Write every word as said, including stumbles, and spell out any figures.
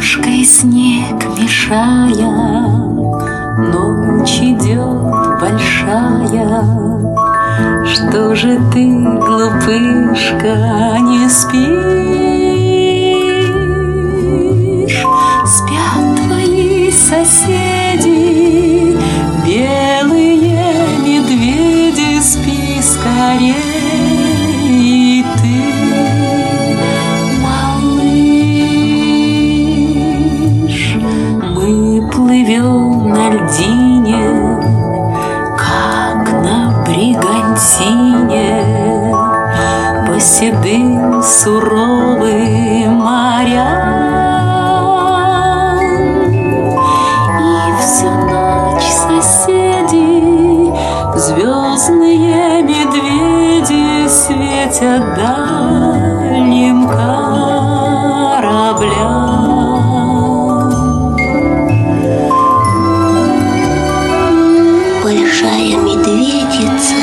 ложкой снег мешая, ночь идет большая. Что же ты, глупышка, не спишь? Спят твои соседи, белые медведи, спи скорей. И ты, малыш, мы плывем на льдине, как на бригантине, по седым суровым морям. И всю ночь соседи, звездные медведи, светят дальним кораблям. Большая медведица